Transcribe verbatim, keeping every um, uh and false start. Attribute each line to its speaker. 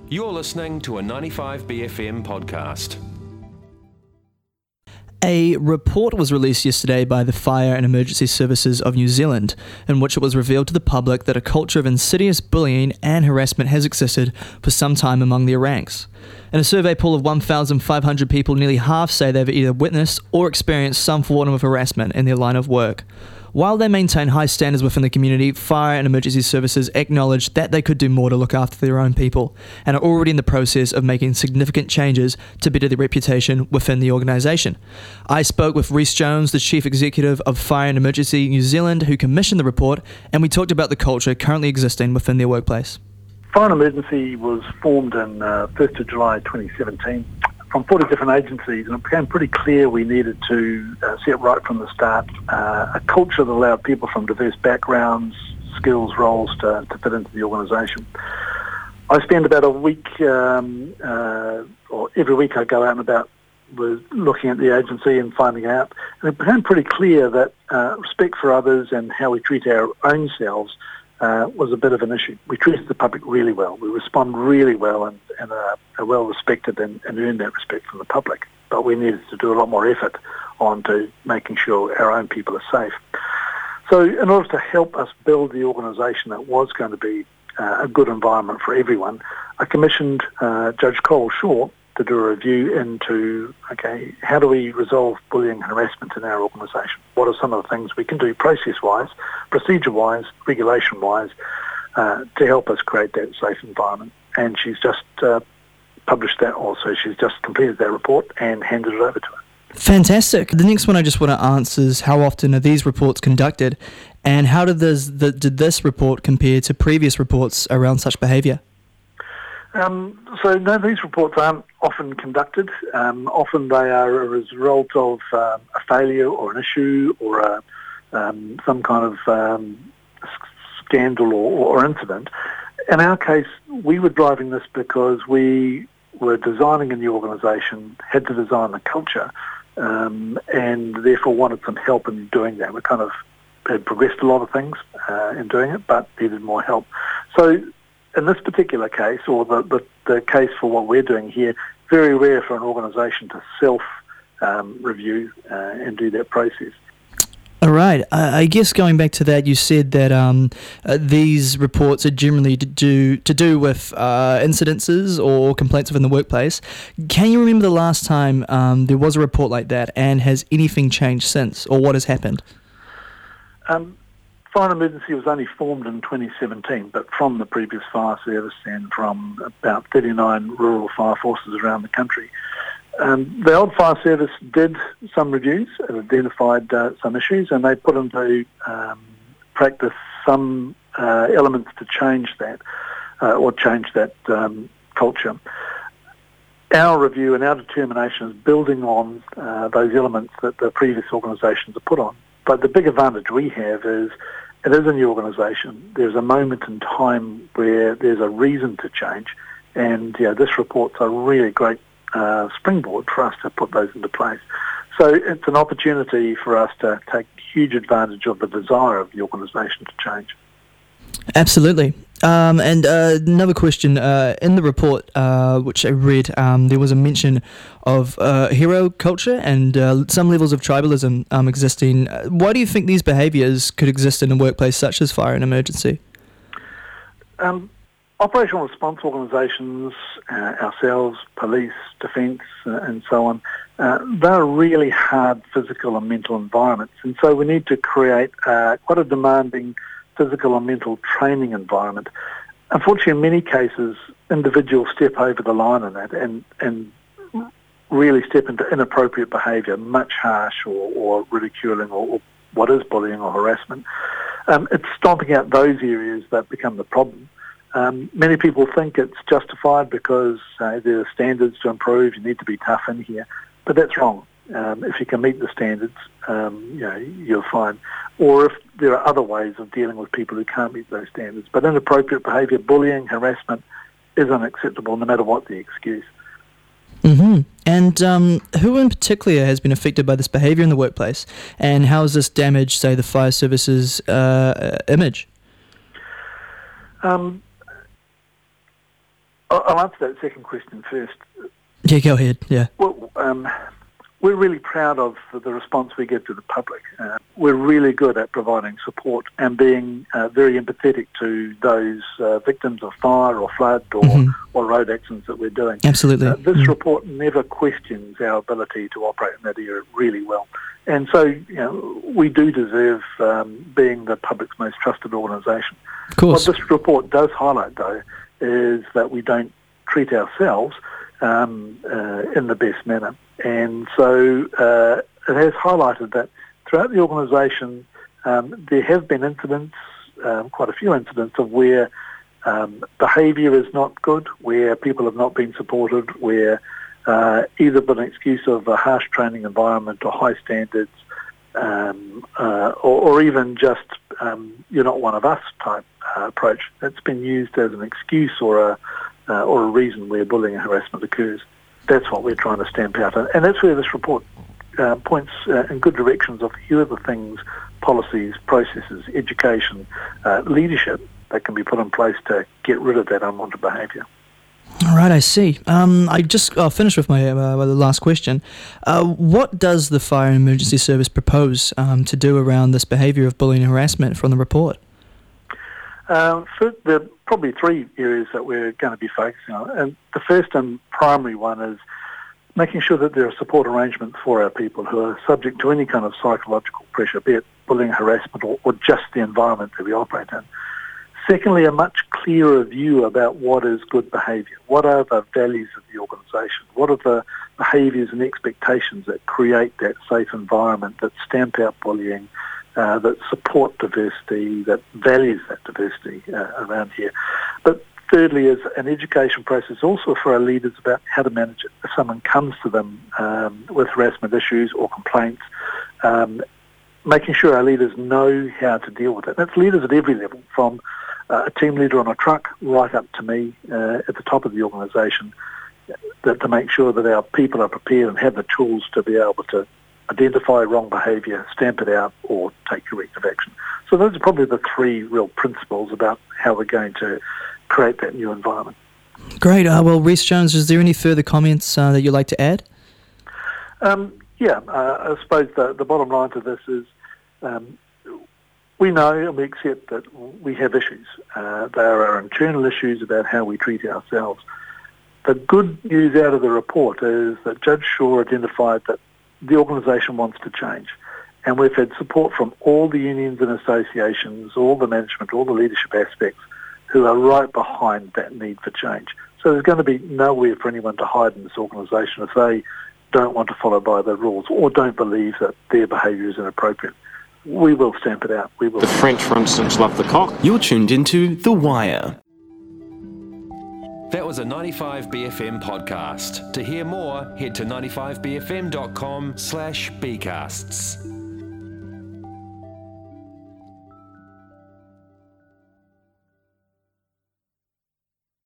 Speaker 1: You're listening to a ninety-five B F M podcast.
Speaker 2: A report was released yesterday by the Fire and Emergency Services of New Zealand, in which it was revealed to the public that a culture of insidious bullying and harassment has existed for some time among their ranks. In a survey poll of one thousand five hundred people, nearly half say they've either witnessed or experienced some form of harassment in their line of work. While they maintain high standards within the community, Fire and Emergency Services acknowledge that they could do more to look after their own people and are already in the process of making significant changes to better their reputation within the organisation. I spoke with Rhys Jones, the Chief Executive of Fire and Emergency New Zealand, who commissioned the report, and we talked about the culture currently existing within their workplace.
Speaker 3: Fire and Emergency was formed on uh, first of July twenty seventeen from forty different agencies, and it became pretty clear we needed to uh, set right from the start uh, a culture that allowed people from diverse backgrounds, skills, roles to, to fit into the organisation. I spend about a week, um, uh, or every week I go out and about with looking at the agency and finding out, and it became pretty clear that uh, respect for others and how we treat our own selves Uh, was a bit of an issue. We treat the public really well. We respond really well and, and are, are well respected and, and earn that respect from the public. But we needed to do a lot more effort on to making sure our own people are safe. So in order to help us build the organisation that was going to be uh, a good environment for everyone, I commissioned uh, Judge Cole Shaw to do a review into, okay, how do we resolve bullying and harassment in our organisation? What are some of the things we can do process-wise, procedure-wise, regulation-wise, uh, to help us create that safe environment? And she's just uh, published that also. She's just completed that report and handed it over to her.
Speaker 2: Fantastic. The next one I just want to answer is, how often are these reports conducted, and how did this, the, did this report compare to previous reports around such behaviour?
Speaker 3: Um, so no, these reports aren't often conducted. Um, often they are a result of um, a failure or an issue or a, um, some kind of um, scandal or, or incident. In our case, we were driving this because we were designing a new organisation, had to design the culture, um, and therefore wanted some help in doing that. We kind of had progressed a lot of things uh, in doing it, but needed more help. So in this particular case, or the, the, the case for what we're doing here, very rare for an organisation to self-review um, uh, and do that process.
Speaker 2: All right. I, I guess going back to that, you said that um, uh, these reports are generally to do, to do with uh, incidences or complaints within the workplace. Can you remember the last time um, there was a report like that, and has anything changed since, or what has happened?
Speaker 3: Um, Fire and Emergency was only formed in twenty seventeen, but from the previous fire service and from about thirty-nine rural fire forces around the country. Um, the old fire service did some reviews and identified uh, some issues, and they put into um, practice some uh, elements to change that uh, or change that um, culture. Our review and our determination is building on uh, those elements that the previous organisations have put on. But the big advantage we have is it is a new organisation. There's a moment in time where there's a reason to change, and yeah, this report's a really great uh, springboard for us to put those into place. So it's an opportunity for us to take huge advantage of the desire of the organisation to change.
Speaker 2: Absolutely. Um, and uh, another question, uh, in the report uh, which I read, um, there was a mention of uh, hero culture and uh, some levels of tribalism um, existing. Uh, why do you think these behaviours could exist in a workplace such as Fire and Emergency?
Speaker 3: Um, operational response organisations, uh, ourselves, police, defence uh, and so on, uh, they're really hard physical and mental environments, and so we need to create uh, quite a demanding physical and mental training environment. Unfortunately, in many cases, individuals step over the line in that and, and really step into inappropriate behaviour, much harsh or, or ridiculing or, or what is bullying or harassment. Um, it's stomping out those areas that become the problem. Um, many people think it's justified because uh, there are standards to improve, you need to be tough in here, but that's wrong. Um, if you can meet the standards, um, you know, you're fine. Or if there are other ways of dealing with people who can't meet those standards. But inappropriate behaviour, bullying, harassment is unacceptable no matter what the excuse.
Speaker 2: Mm-hmm. And um, who in particular has been affected by this behaviour in the workplace? And how has this damaged, say, the fire service's uh, image?
Speaker 3: Um, I'll answer that second question first.
Speaker 2: Yeah, go ahead. Yeah.
Speaker 3: Well, um, we're really proud of the response we give to the public. Uh, we're really good at providing support and being uh, very empathetic to those uh, victims of fire or flood or, mm-hmm. or road accidents that we're doing.
Speaker 2: Absolutely.
Speaker 3: Uh, this
Speaker 2: mm.
Speaker 3: report never questions our ability to operate in that area really well. And so, you know, we do deserve um, being the public's most trusted organisation.
Speaker 2: Of course.
Speaker 3: What this report does highlight, though, is that we don't treat ourselves um, uh, in the best manner. And so uh, it has highlighted that throughout the organisation um, there have been incidents, um, quite a few incidents, of where um, behaviour is not good, where people have not been supported, where uh, either been an excuse of a harsh training environment or high standards, um, uh, or, or even just um, you're not one of us type uh, approach. It's been used as an excuse or a uh, or a reason where bullying and harassment occurs. That's what we're trying to stamp out. And that's where this report uh, points uh, in good directions of here are the things, policies, processes, education, uh, leadership that can be put in place to get rid of that unwanted behaviour.
Speaker 2: All right, I see. Um, I just I'll finish with my, uh, my last question. Uh, what does the Fire and Emergency Service propose um, to do around this behaviour of bullying and harassment from the report?
Speaker 3: Um, so there are probably three areas that we're going to be focusing on. And the first and primary one is making sure that there are support arrangements for our people who are subject to any kind of psychological pressure, be it bullying, harassment, or, or just the environment that we operate in. Secondly, a much clearer view about what is good behaviour. What are the values of the organisation? What are the behaviours and expectations that create that safe environment, that stamp out bullying, uh, that support diversity, that values that diversity uh, around here? But thirdly is an education process also for our leaders about how to manage it. If someone comes to them um, with harassment issues or complaints, um, making sure our leaders know how to deal with it. And it's leaders at every level, from uh, a team leader on a truck right up to me uh, at the top of the organisation, that to make sure that our people are prepared and have the tools to be able to identify wrong behaviour, stamp it out, or take corrective action. So those are probably the three real principles about how we're going to create that new environment.
Speaker 2: Great. Uh, well, Rhys Jones, is there any further comments uh, that you'd like to add?
Speaker 3: Um, yeah, uh, I suppose the, the bottom line to this is um, we know and we accept that we have issues. Uh, there are internal issues about how we treat ourselves. The good news out of the report is that Judge Shaw identified that the organisation wants to change. And we've had support from all the unions and associations, all the management, all the leadership aspects, who are right behind that need for change. So there's going to be nowhere for anyone to hide in this organisation if they don't want to follow by the rules or don't believe that their behaviour is inappropriate. We will stamp it out. We will.
Speaker 4: The French, for instance, love the cock.
Speaker 1: You're tuned into The Wire. That was a ninety-five B F M podcast. To hear more, head to ninety-five b f m dot com slash b casts.